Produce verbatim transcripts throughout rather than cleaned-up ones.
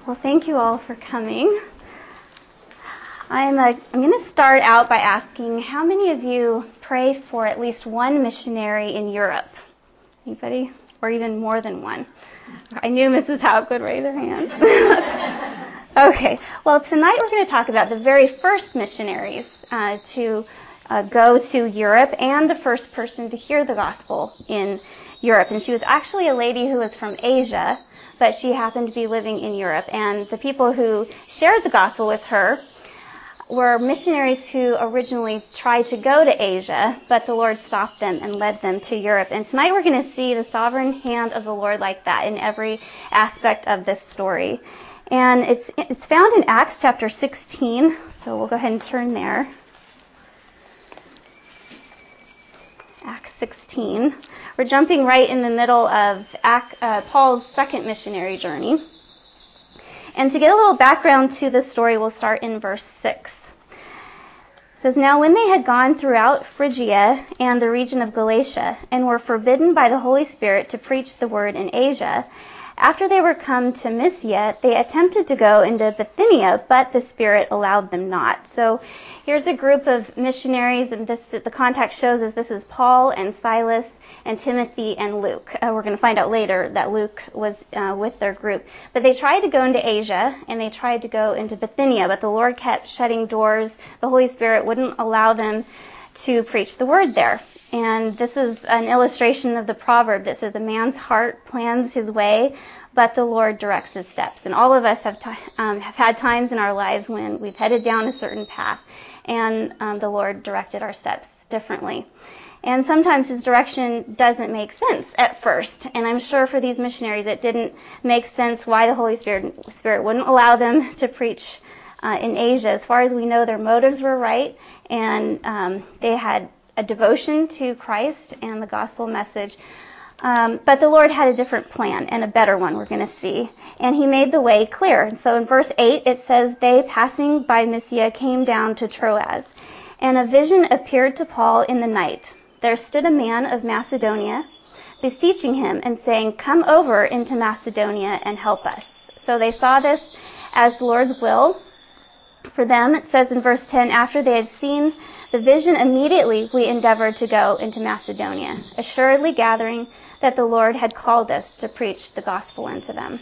Well, thank you all for coming. I'm, uh, I'm going to start out by asking how many of you pray for at least one missionary in Europe? Anybody? Or even more than one? I knew Missus Howe would raise her hand. Okay, well, tonight we're going to talk about the very first missionaries uh, to uh, go to Europe and the first person to hear the gospel in Europe. And she was actually a lady who was from Asia, but she happened to be living in Europe. And the people who shared the gospel with her were missionaries who originally tried to go to Asia, but the Lord stopped them and led them to Europe. And tonight we're going to see the sovereign hand of the Lord like that in every aspect of this story. And it's it's found in Acts chapter sixteen, so we'll go ahead and turn there. Acts sixteen. We're jumping right in the middle of uh, Paul's second missionary journey. And to get a little background to the story, we'll start in verse six. It says, "Now when they had gone throughout Phrygia and the region of Galatia, and were forbidden by the Holy Spirit to preach the word in Asia, after they were come to Mysia, they attempted to go into Bithynia, but the Spirit allowed them not." So here's a group of missionaries, and this the context shows us this is Paul and Silas and Timothy and Luke. Uh, we're going to find out later that Luke was uh, with their group. But they tried to go into Asia, and they tried to go into Bithynia, but the Lord kept shutting doors. The Holy Spirit wouldn't allow them to preach the word there. And this is an illustration of the proverb that says, "A man's heart plans his way, but the Lord directs his steps." And all of us have, t- um, have had times in our lives when we've headed down a certain path, and um, the Lord directed our steps differently. And sometimes his direction doesn't make sense at first. And I'm sure for these missionaries it didn't make sense why the Holy Spirit, Spirit wouldn't allow them to preach uh, in Asia. As far as we know, their motives were right, and um, they had a devotion to Christ and the gospel message. Um, but the Lord had a different plan, and a better one, we're going to see. And he made the way clear. And so in verse eight, it says, "They, passing by Mysia, came down to Troas. And a vision appeared to Paul in the night. There stood a man of Macedonia, beseeching him and saying, 'Come over into Macedonia and help us.'" So they saw this as the Lord's will for them. It says in verse ten, "After they had seen the vision, immediately we endeavored to go into Macedonia, assuredly gathering that the Lord had called us to preach the gospel unto them."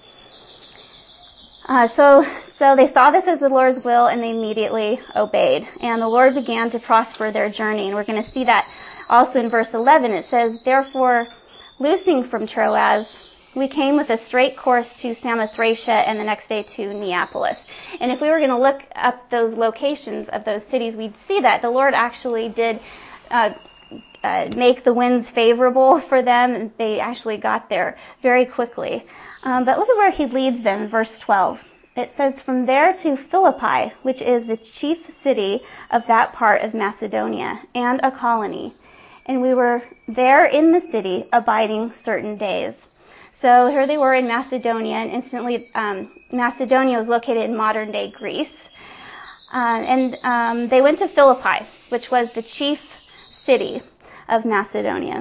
Uh, so, so they saw this as the Lord's will, and they immediately obeyed. And the Lord began to prosper their journey. And we're going to see that also in verse eleven. It says, "Therefore, loosing from Troas, we came with a straight course to Samothracia, and the next day to Neapolis." And if we were going to look up those locations of those cities, we'd see that the Lord actually did uh, uh, make the winds favorable for them, and they actually got there very quickly. Um, but look at where he leads them in verse twelve. It says, "From there to Philippi, which is the chief city of that part of Macedonia, and a colony. And we were there in the city, abiding certain days." So here they were in Macedonia, and instantly um, Macedonia was located in modern-day Greece. Uh, and um, they went to Philippi, which was the chief city of Macedonia.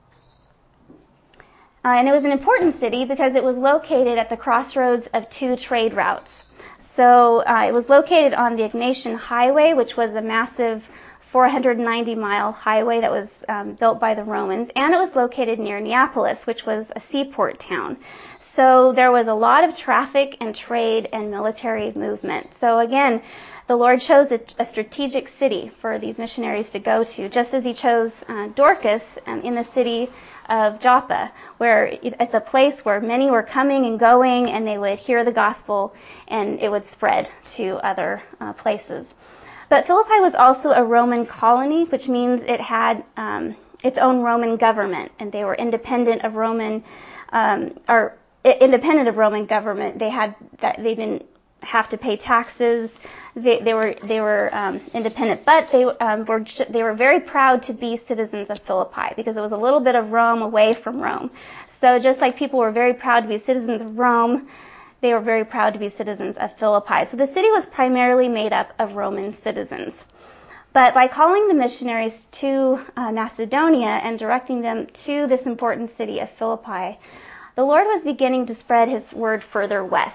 Uh, and it was an important city because it was located at the crossroads of two trade routes. So uh, it was located on the Egnatian Highway, which was a massive four hundred ninety mile highway that was um, built by the Romans, and it was located near Neapolis, which was a seaport town. So there was a lot of traffic and trade and military movement. So again, the Lord chose a, a strategic city for these missionaries to go to, just as he chose uh, Dorcas um, in the city of Joppa, where it, it's a place where many were coming and going, and they would hear the gospel, and it would spread to other uh, places. But Philippi was also a Roman colony, which means it had um, its own Roman government, and they were independent of Roman, um, or independent of Roman government. They had that they didn't have to pay taxes. They, they were they were um, independent, but they um, were they were very proud to be citizens of Philippi because it was a little bit of Rome away from Rome. So just like people were very proud to be citizens of Rome, they were very proud to be citizens of Philippi. So the city was primarily made up of Roman citizens. But by calling the missionaries to uh, Macedonia and directing them to this important city of Philippi, the Lord was beginning to spread his word further west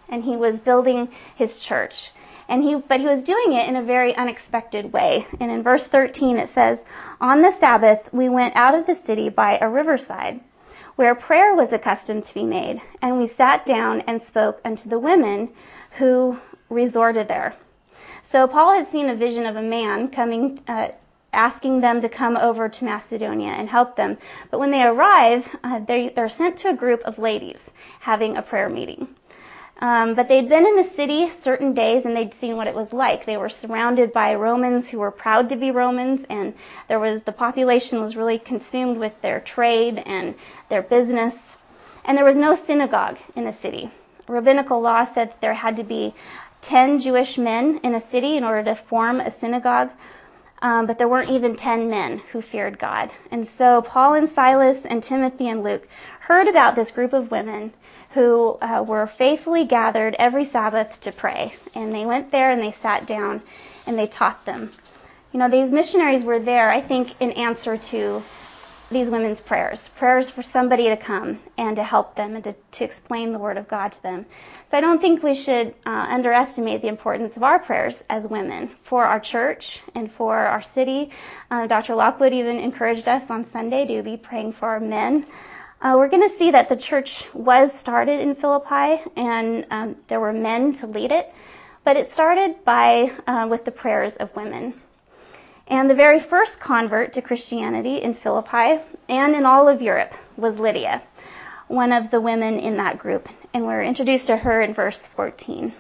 and he was building his church. And he, but he was doing it in a very unexpected way. And in verse thirteen it says, "On the Sabbath we went out of the city by a riverside, where prayer was accustomed to be made, and we sat down and spoke unto the women who resorted there." So Paul had seen a vision of a man coming, uh, asking them to come over to Macedonia and help them. But when they arrive, uh, they, they're sent to a group of ladies having a prayer meeting. Um, but they'd been in the city certain days, and they'd seen what it was like. They were surrounded by Romans who were proud to be Romans, and there was the population was really consumed with their trade and their business. And there was no synagogue in the city. Rabbinical law said that there had to be ten Jewish men in a city in order to form a synagogue, um, but there weren't even ten men who feared God. And so Paul and Silas and Timothy and Luke heard about this group of women who uh, were faithfully gathered every Sabbath to pray. And they went there and they sat down and they taught them. You know, these missionaries were there, I think, in answer to these women's prayers. Prayers for somebody to come and to help them and to, to explain the Word of God to them. So I don't think we should uh, underestimate the importance of our prayers as women for our church and for our city. Uh, Doctor Lockwood even encouraged us on Sunday to be praying for our men. Uh, we're going to see that the church was started in Philippi, and um, there were men to lead it, but it started by uh, with the prayers of women. And the very first convert to Christianity in Philippi and in all of Europe was Lydia, one of the women in that group, and we're introduced to her in verse fourteen.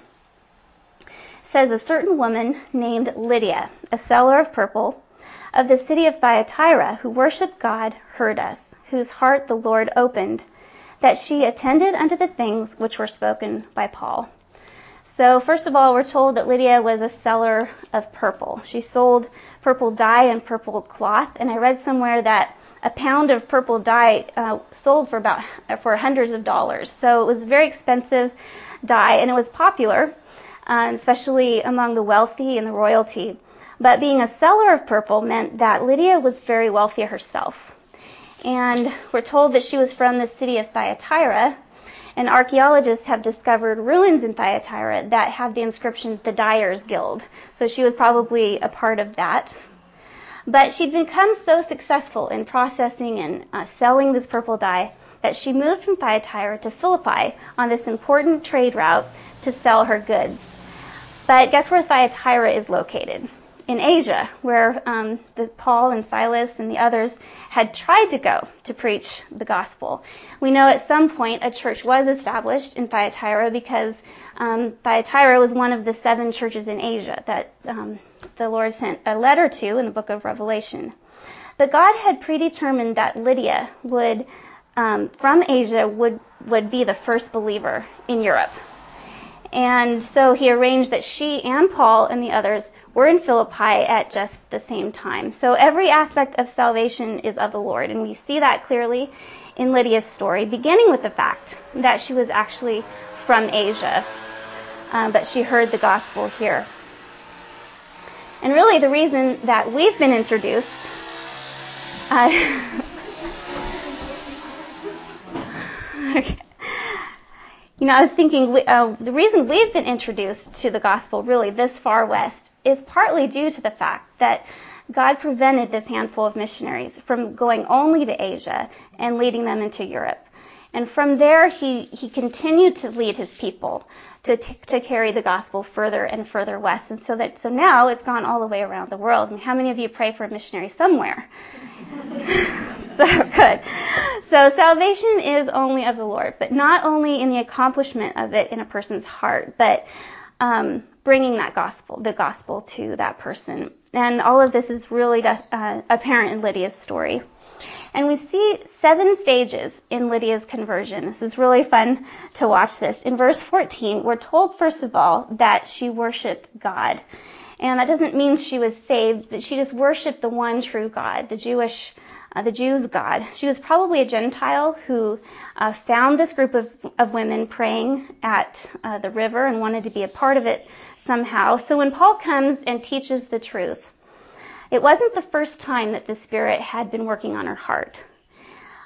It says, "A certain woman named Lydia, a seller of purple, of the city of Thyatira, who worshipped God, heard us, whose heart the Lord opened, that she attended unto the things which were spoken by Paul." So first of all, we're told that Lydia was a seller of purple. She sold purple dye and purple cloth, and I read somewhere that a pound of purple dye uh, sold for about for hundreds of dollars. So it was very expensive dye, and it was popular, uh, especially among the wealthy and the royalty. But being a seller of purple meant that Lydia was very wealthy herself. And we're told that she was from the city of Thyatira, and archaeologists have discovered ruins in Thyatira that have the inscription, "The Dyers Guild." So she was probably a part of that. But she'd become so successful in processing and uh, selling this purple dye that she moved from Thyatira to Philippi on this important trade route to sell her goods. But guess where Thyatira is located? In Asia, where um, the Paul and Silas and the others had tried to go to preach the gospel. We know at some point a church was established in Thyatira because um, Thyatira was one of the seven churches in Asia that um, the Lord sent a letter to in the book of Revelation. But God had predetermined that Lydia would, um, from Asia, would, would be the first believer in Europe. And so he arranged that she and Paul and the others were in Philippi at just the same time. So every aspect of salvation is of the Lord, and we see that clearly in Lydia's story, beginning with the fact that she was actually from Asia, um, but she heard the gospel here. And really the reason that we've been introduced uh, okay. You know, I was thinking uh, the reason we've been introduced to the gospel really this far west is partly due to the fact that God prevented this handful of missionaries from going only to Asia and leading them into Europe. And from there, he, he continued to lead his people to t- to carry the gospel further and further west. And so that so now it's gone all the way around the world. I mean, how many of you pray for a missionary somewhere? So good. So salvation is only of the Lord, but not only in the accomplishment of it in a person's heart, but um, bringing that gospel, the gospel to that person. And all of this is really uh, apparent in Lydia's story. And we see seven stages in Lydia's conversion. This is really fun to watch this. In verse fourteen, we're told, first of all, that she worshiped God. And that doesn't mean she was saved, but she just worshiped the one true God, the Jewish Uh, the Jews' God. She was probably a Gentile who uh, found this group of, of women praying at uh, the river and wanted to be a part of it somehow. So when Paul comes and teaches the truth, it wasn't the first time that the Spirit had been working on her heart.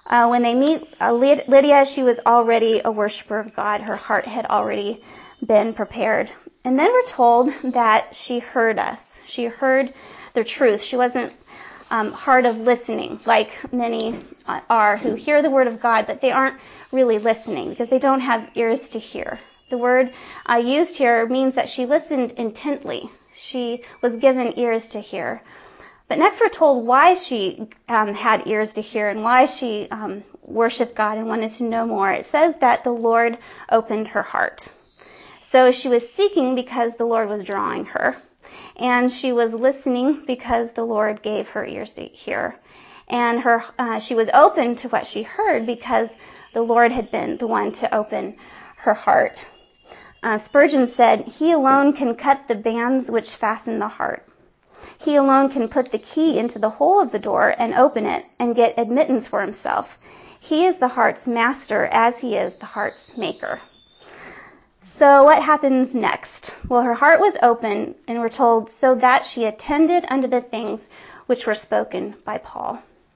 Uh, when they meet uh, Lydia, she was already a worshiper of God. Her heart had already been prepared. And then we're told that she heard us. She heard the truth. She wasn't um, hard of listening, like many uh, are who hear the word of God, but they aren't really listening because they don't have ears to hear. The word uh, used here means that she listened intently. She was given ears to hear. But next we're told why she um, had ears to hear and why she um, worshiped God and wanted to know more. It says that the Lord opened her heart. So she was seeking because the Lord was drawing her. And she was listening because the Lord gave her ears to hear. And her uh, she was open to what she heard because the Lord had been the one to open her heart. Uh, Spurgeon said, "He alone can cut the bands which fasten the heart. He alone can put the key into the hole of the door and open it and get admittance for himself. He is the heart's master as he is the heart's maker." So what happens next? Well, her heart was open, and we're told, so that she attended unto the things which were spoken by Paul.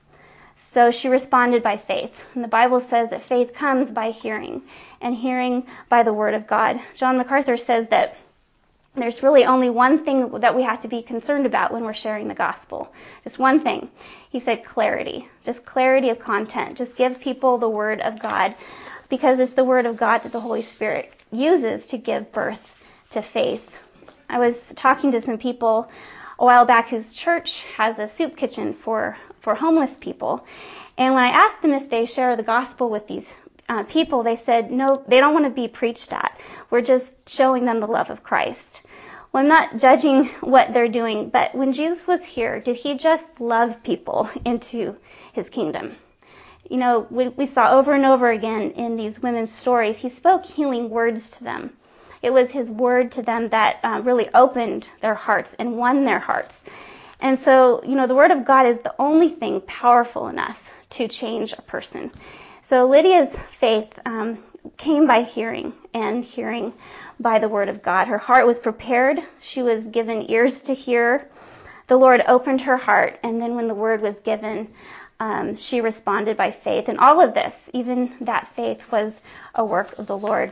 So she responded by faith. And the Bible says that faith comes by hearing, and hearing by the word of God. John MacArthur says that there's really only one thing that we have to be concerned about when we're sharing the gospel. Just one thing. He said clarity. Just clarity of content. Just give people the word of God, because it's the word of God that the Holy Spirit uses to give birth to faith. I was talking to some people a while back whose church has a soup kitchen for, for homeless people. And when I asked them if they share the gospel with these uh, people, they said, no, they don't want to be preached at. We're just showing them the love of Christ. Well, I'm not judging what they're doing, but when Jesus was here, did he just love people into his kingdom? You know, we, we saw over and over again in these women's stories, he spoke healing words to them. It was his word to them that uh, really opened their hearts and won their hearts. And so, you know, the word of God is the only thing powerful enough to change a person. So Lydia's faith um, came by hearing, and hearing by the word of God. Her heart was prepared. She was given ears to hear. The Lord opened her heart, and then when the word was given, um, she responded by faith. And all of this, even that faith, was a work of the Lord.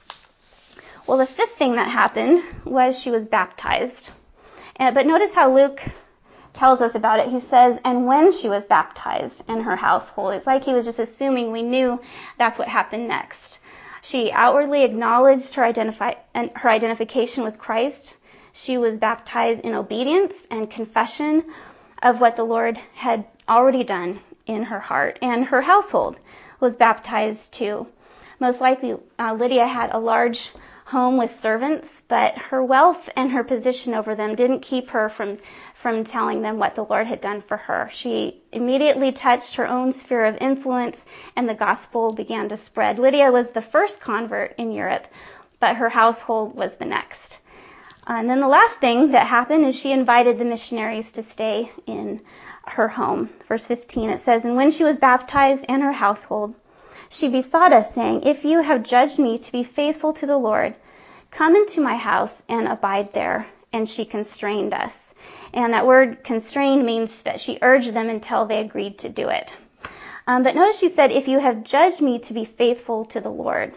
Well, the fifth thing that happened was she was baptized. Uh, but notice how Luke tells us about it. He says, and when she was baptized in her household. It's like he was just assuming we knew that's what happened next. She outwardly acknowledged her, identify, her identification with Christ. She was baptized in obedience and confession of what the Lord had already done in her heart. And her household was baptized too. Most likely, uh, Lydia had a large home with servants, but her wealth and her position over them didn't keep her from from telling them what the Lord had done for her. She immediately touched her own sphere of influence, and the gospel began to spread. Lydia was the first convert in Europe, but her household was the next. Uh, and then the last thing that happened is she invited the missionaries to stay in her home. Verse fifteen, it says, and when she was baptized and her household, she besought us, saying, if you have judged me to be faithful to the Lord, come into my house and abide there. And she constrained us. And that word constrained means that she urged them until they agreed to do it. Um, but notice she said, if you have judged me to be faithful to the Lord,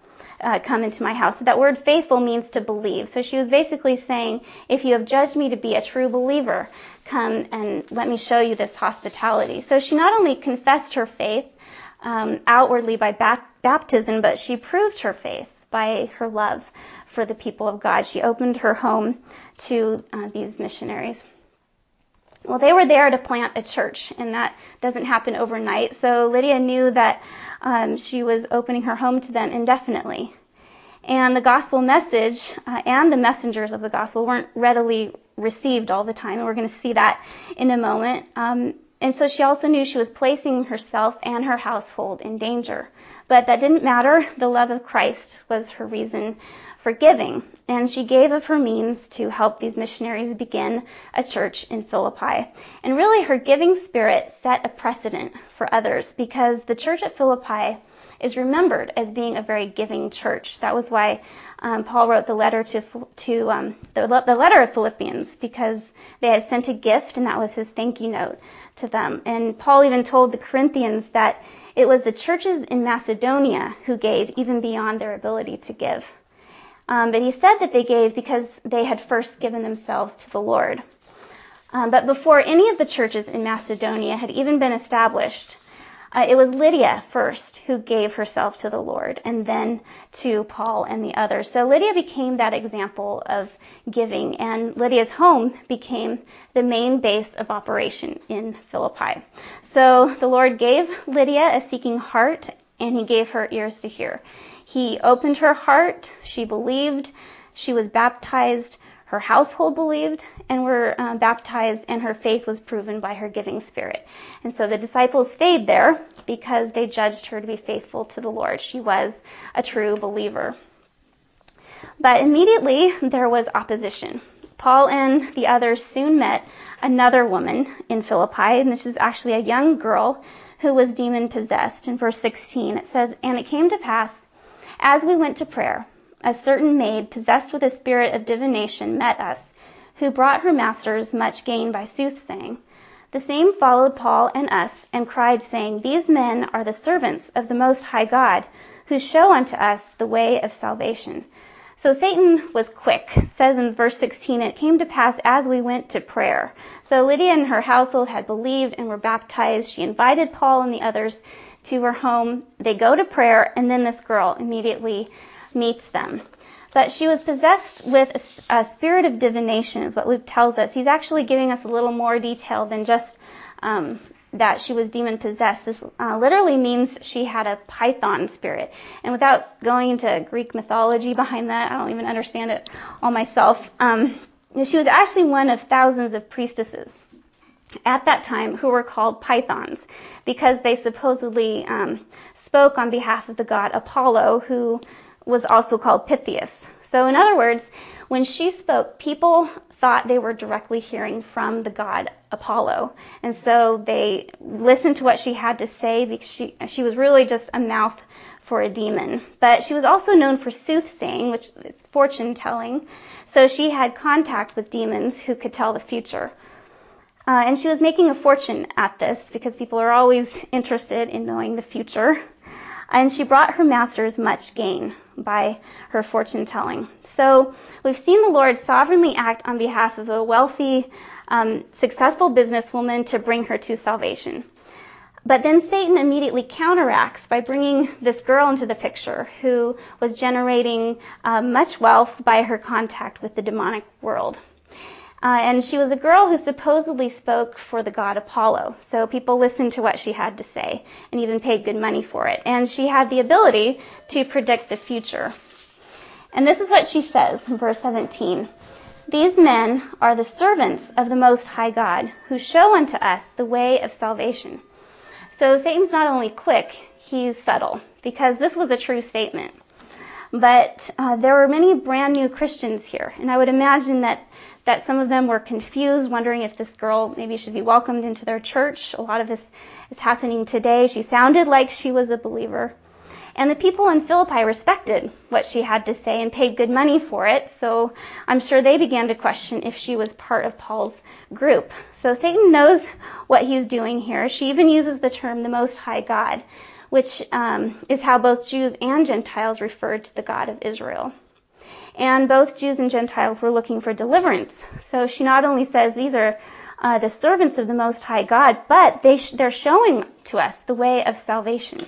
uh, come into my house. That word faithful means to believe. So she was basically saying, if you have judged me to be a true believer, come and let me show you this hospitality. So she not only confessed her faith um, outwardly by bap- baptism, but she proved her faith by her love for the people of God. She opened her home to uh, these missionaries. Well, they were there to plant a church, and that doesn't happen overnight. So Lydia knew that um, she was opening her home to them indefinitely. And the gospel message uh, and the messengers of the gospel weren't readily received all the time, and we're going to see that in a moment. Um, and so she also knew she was placing herself and her household in danger. But that didn't matter. The love of Christ was her reason for giving, and she gave of her means to help these missionaries begin a church in Philippi. And really her giving spirit set a precedent for others, because the church at Philippi is remembered as being a very giving church. That was why um, Paul wrote the letter to to um, the, the letter of Philippians, because they had sent a gift, and that was his thank you note to them. And Paul even told the Corinthians that it was the churches in Macedonia who gave even beyond their ability to give. Um, but he said that they gave because they had first given themselves to the Lord. Um, but before any of the churches in Macedonia had even been established, uh, it was Lydia first who gave herself to the Lord, and then to Paul and the others. So Lydia became that example of giving, and Lydia's home became the main base of operation in Philippi. So the Lord gave Lydia a seeking heart, and he gave her ears to hear. He opened her heart, she believed, she was baptized, her household believed and were uh, baptized, and her faith was proven by her giving spirit. And so the disciples stayed there because they judged her to be faithful to the Lord. She was a true believer. But immediately there was opposition. Paul and the others soon met another woman in Philippi, and this is actually a young girl who was demon-possessed. In verse sixteen, it says, "And it came to pass, as we went to prayer, a certain maid possessed with a spirit of divination met us, who brought her masters much gain by soothsaying. The same followed Paul and us, and cried, saying, These men are the servants of the Most High God, who show unto us the way of salvation." So Satan was quick. It says in verse sixteen, "It came to pass as we went to prayer." So Lydia and her household had believed and were baptized. She invited Paul and the others to her home. They go to prayer, and then this girl immediately meets them. But she was possessed with a, a spirit of divination, is what Luke tells us. He's actually giving us a little more detail than just um, that she was demon-possessed. This uh, literally means she had a python spirit. And without going into Greek mythology behind that, I don't even understand it all myself. Um, she was actually one of thousands of priestesses at that time who were called pythons because they supposedly um, spoke on behalf of the god Apollo, who was also called Pythias. So in other words, when she spoke, people thought they were directly hearing from the god Apollo. And so they listened to what she had to say because she, she was really just a mouth for a demon. But she was also known for soothsaying, which is fortune telling. So she had contact with demons who could tell the future. Uh, and she was making a fortune at this because people are always interested in knowing the future. And she brought her masters much gain by her fortune telling. So we've seen the Lord sovereignly act on behalf of a wealthy, um, successful businesswoman to bring her to salvation. But then Satan immediately counteracts by bringing this girl into the picture who was generating uh, much wealth by her contact with the demonic world. Uh, and she was a girl who supposedly spoke for the god Apollo. So people listened to what she had to say and even paid good money for it. And she had the ability to predict the future. And this is what she says in verse seventeen. "These men are the servants of the Most High God, who show unto us the way of salvation." So Satan's not only quick, he's subtle, because this was a true statement. But uh, there were many brand new Christians here, and I would imagine that that some of them were confused, wondering if this girl maybe should be welcomed into their church. A lot of this is happening today. She sounded like she was a believer. And the people in Philippi respected what she had to say and paid good money for it, so I'm sure they began to question if she was part of Paul's group. So Satan knows what he's doing here. She even uses the term the Most High God, which um, is how both Jews and Gentiles referred to the God of Israel. And both Jews and Gentiles were looking for deliverance. So she not only says these are uh, the servants of the Most High God, but they sh- they're showing to us the way of salvation.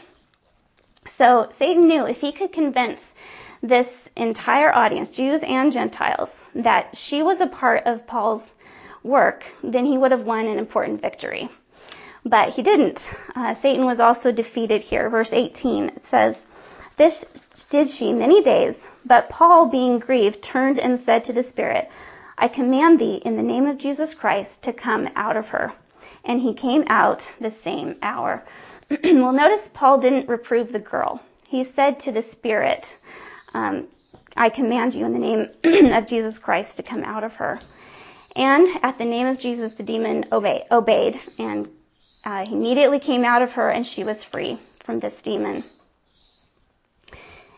So Satan knew if he could convince this entire audience, Jews and Gentiles, that she was a part of Paul's work, then he would have won an important victory. But he didn't. Uh, Satan was also defeated here. Verse eighteen, it says, "This did she many days, but Paul, being grieved, turned and said to the Spirit, I command thee in the name of Jesus Christ to come out of her. And he came out the same hour." Well, notice Paul didn't reprove the girl. He said to the Spirit, um, I command you in the name of Jesus Christ to come out of her. And at the name of Jesus, the demon obey, obeyed, and uh, he immediately came out of her, and she was free from this demon.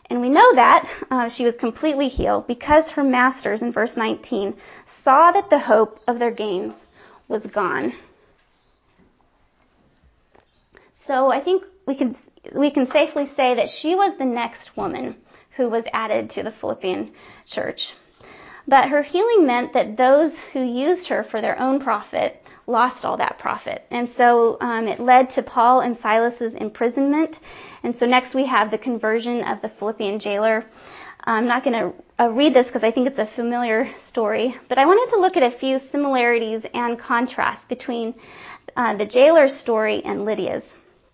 And we know that uh, she was completely healed because her masters, in verse nineteen, saw that the hope of their gains was gone. So I think we can we can safely say that she was the next woman who was added to the Philippian church. But her healing meant that those who used her for their own profit lost all that profit. And so um, it led to Paul and Silas's imprisonment. And so next we have the conversion of the Philippian jailer. I'm not going to uh, read this because I think it's a familiar story, but I wanted to look at a few similarities and contrasts between uh, the jailer's story and Lydia's.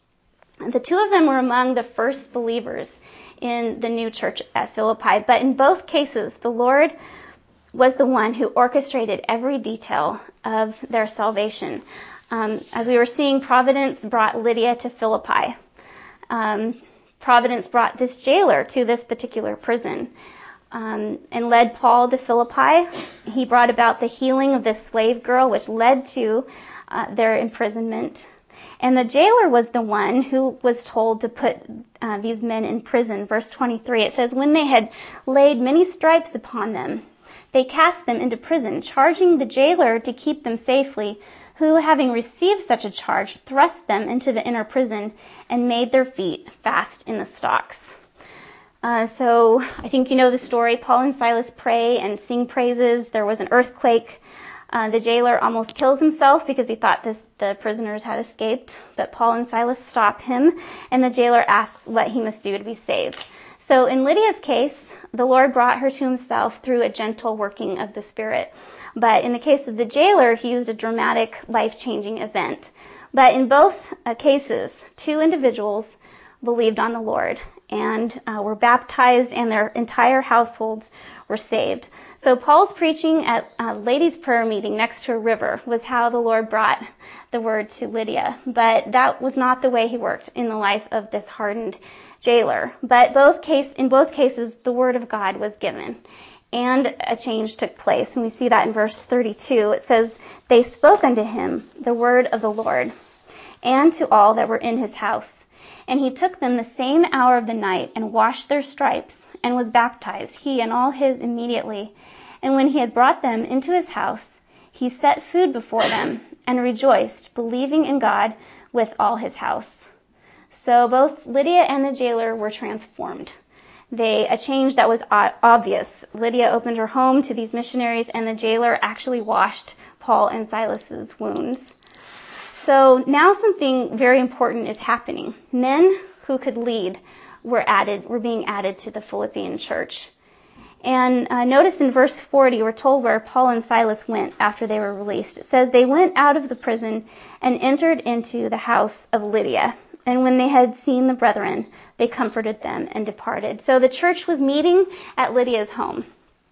The two of them were among the first believers in the new church at Philippi, but in both cases, the Lord was the one who orchestrated every detail of their salvation. Um, as we were seeing, Providence brought Lydia to Philippi. Um, Providence brought this jailer to this particular prison um, and led Paul to Philippi. He brought about the healing of this slave girl, which led to uh, their imprisonment. And the jailer was the one who was told to put uh, these men in prison. Verse twenty-three, it says, when they had laid many stripes upon them, they cast them into prison, charging the jailer to keep them safely, who, having received such a charge, thrust them into the inner prison and made their feet fast in the stocks. Uh, so I think you know the story. Paul and Silas pray and sing praises. There was an earthquake. Uh, the jailer almost kills himself because he thought this, the prisoners had escaped, but Paul and Silas stop him, and the jailer asks what he must do to be saved. So in Lydia's case, the Lord brought her to himself through a gentle working of the Spirit. But in the case of the jailer, he used a dramatic, life-changing event. But in both uh, cases, two individuals believed on the Lord and uh, were baptized, and their entire households were saved. So Paul's preaching at a ladies' prayer meeting next to a river was how the Lord brought the word to Lydia. But that was not the way he worked in the life of this hardened jailer. But both case, in both cases, the word of God was given, and a change took place. And we see that in verse thirty-two. It says, they spoke unto him the word of the Lord, and to all that were in his house. And he took them the same hour of the night, and washed their stripes, and was baptized, he and all his immediately. And when he had brought them into his house, he set food before them, and rejoiced, believing in God with all his house. So both Lydia and the jailer were transformed. They, a change that was obvious. Lydia opened her home to these missionaries, and the jailer actually washed Paul and Silas's wounds. So now something very important is happening. Men who could lead were added, were being added to the Philippian church. And uh, notice in verse forty, we're told where Paul and Silas went after they were released. It says, they went out of the prison and entered into the house of Lydia. And when they had seen the brethren, they comforted them and departed. So the church was meeting at Lydia's home.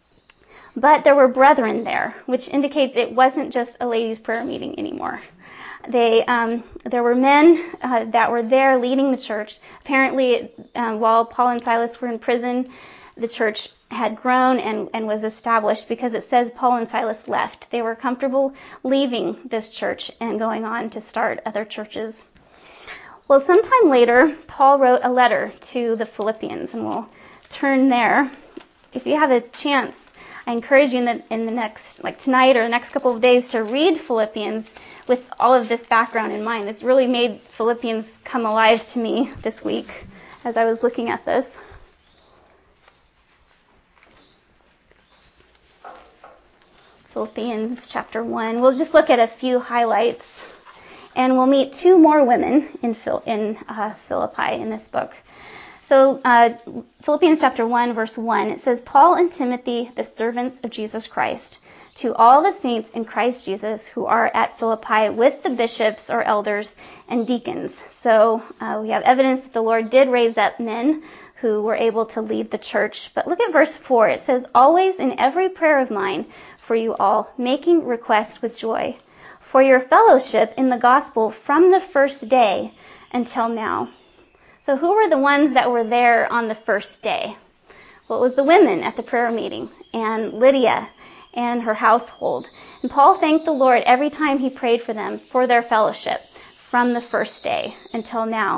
But there were brethren there, which indicates it wasn't just a ladies' prayer meeting anymore. They, um, there were men uh, that were there leading the church. Apparently, um, while Paul and Silas were in prison, the church had grown and, and was established, because it says Paul and Silas left. They were comfortable leaving this church and going on to start other churches. Well, sometime later, Paul wrote a letter to the Philippians, and we'll turn there. If you have a chance, I encourage you in the, in the next, like tonight or the next couple of days, to read Philippians with all of this background in mind. It's really made Philippians come alive to me this week as I was looking at this. Philippians chapter one. We'll just look at a few highlights, and we'll meet two more women in, Phil, in uh, Philippi in this book. So uh, Philippians chapter one, verse one, it says, Paul and Timothy, the servants of Jesus Christ, to all the saints in Christ Jesus who are at Philippi with the bishops or elders and deacons. So uh, we have evidence that the Lord did raise up men who were able to lead the church. But look at verse four. It says, always in every prayer of mine for you all, making request with joy for your fellowship in the gospel from the first day until now. So who were the ones that were there on the first day? Well, it was the women at the prayer meeting, and Lydia and her household. And Paul thanked the Lord every time he prayed for them for their fellowship from the first day until now.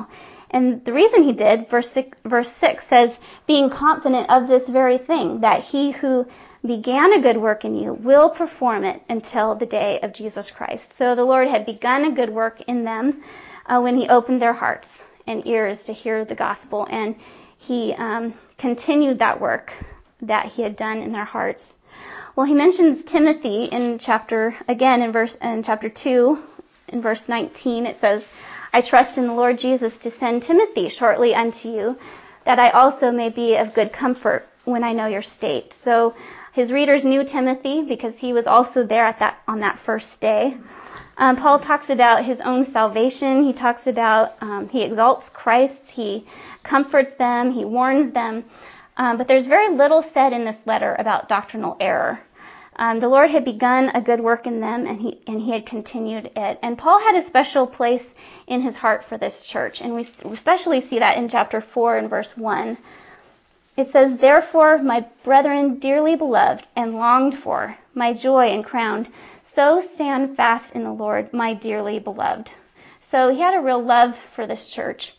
And the reason he did, verse six, verse six says, being confident of this very thing, that he who began a good work in you will perform it until the day of Jesus Christ. So the Lord had begun a good work in them uh, when he opened their hearts and ears to hear the gospel, and he um, continued that work that he had done in their hearts. Well, he mentions Timothy in chapter, again in verse, in chapter two, in verse nineteen, it says, I trust in the Lord Jesus to send Timothy shortly unto you, that I also may be of good comfort when I know your state. So his readers knew Timothy because he was also there at that on that first day. Um, Paul talks about his own salvation. He talks about, um, he exalts Christ. He comforts them. He warns them. Um, but there's very little said in this letter about doctrinal error. Um, the Lord had begun a good work in them, and he and he had continued it. And Paul had a special place in his heart for this church, and we especially see that in chapter four and verse one. It says, therefore, my brethren, dearly beloved and longed for, my joy and crown, so stand fast in the Lord, my dearly beloved. So he had a real love for this church.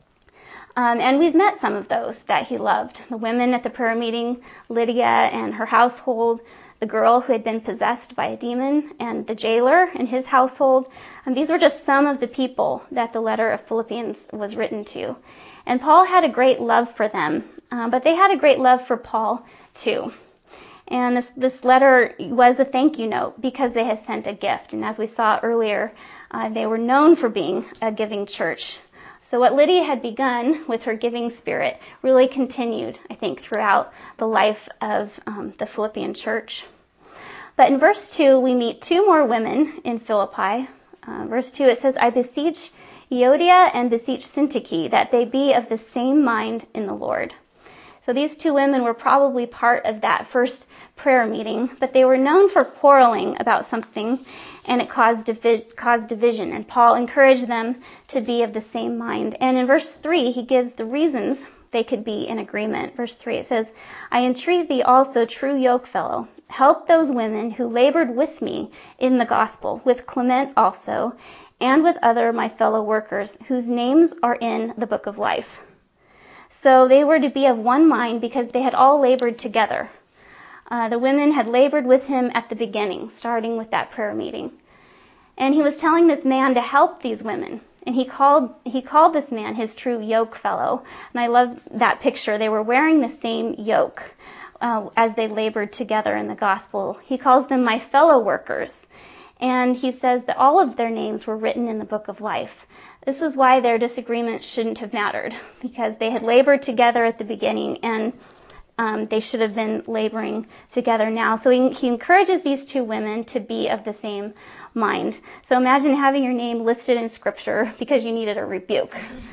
Um, and we've met some of those that he loved. The women at the prayer meeting, Lydia and her household, the girl who had been possessed by a demon, and the jailer and his household. And these were just some of the people that the letter of Philippians was written to. And Paul had a great love for them, uh, but they had a great love for Paul too. And this, this letter was a thank you note because they had sent a gift. And as we saw earlier, uh, they were known for being a giving church. So what Lydia had begun with her giving spirit really continued, I think, throughout the life of um, the Philippian church. But in verse two, we meet two more women in Philippi. Uh, verse two, it says, I beseech Euodia and beseech Syntyche that they be of the same mind in the Lord. So these two women were probably part of that first prayer meeting, but they were known for quarreling about something, and it caused, divi- caused division. And Paul encouraged them to be of the same mind. And in verse three, he gives the reasons they could be in agreement. Verse three, it says, I entreat thee also, true yokefellow, help those women who labored with me in the gospel, with Clement also, and with other my fellow workers, whose names are in the book of life. So they were to be of one mind because they had all labored together. Uh, the women had labored with him at the beginning, starting with that prayer meeting. And he was telling this man to help these women. And he called he called this man his true yoke fellow. And I love that picture. They were wearing the same yoke uh, as they labored together in the gospel. He calls them my fellow workers. And he says that all of their names were written in the book of life. This is why their disagreement shouldn't have mattered, because they had labored together at the beginning, and um, they should have been laboring together now. So he, he encourages these two women to be of the same mind. So imagine having your name listed in Scripture because you needed a rebuke.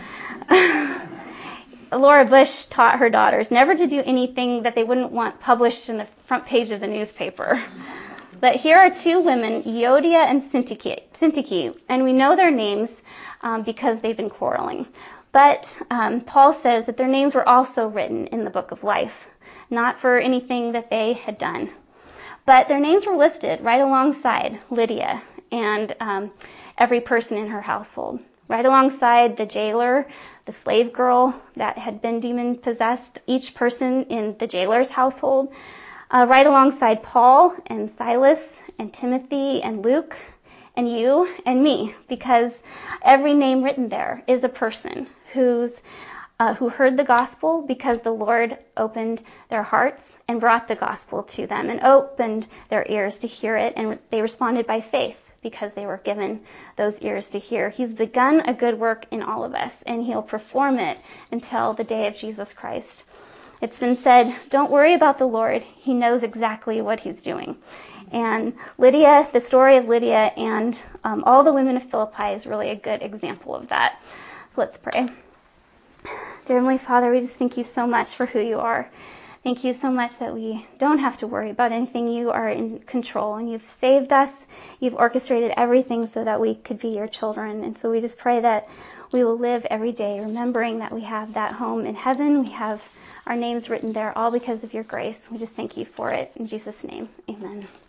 Laura Bush taught her daughters never to do anything that they wouldn't want published in the front page of the newspaper. But here are two women, Euodia and Syntyche, and we know their names um, because they've been quarreling. But um, Paul says that their names were also written in the book of life, not for anything that they had done. But their names were listed right alongside Lydia and um, every person in her household, right alongside the jailer, the slave girl that had been demon-possessed, each person in the jailer's household, Uh, right alongside Paul and Silas and Timothy and Luke and you and me, because every name written there is a person who's uh, who heard the gospel because the Lord opened their hearts and brought the gospel to them and opened their ears to hear it, and they responded by faith because they were given those ears to hear. He's begun a good work in all of us, and he'll perform it until the day of Jesus Christ. It's been said, don't worry about the Lord. He knows exactly what he's doing. And Lydia, the story of Lydia and um, all the women of Philippi is really a good example of that. Let's pray. Dear Heavenly Father, we just thank you so much for who you are. Thank you so much that we don't have to worry about anything. You are in control, and you've saved us. You've orchestrated everything so that we could be your children. And so we just pray that we will live every day remembering that we have that home in heaven. We have our names written there, all because of your grace. We just thank you for it. In Jesus' name, amen.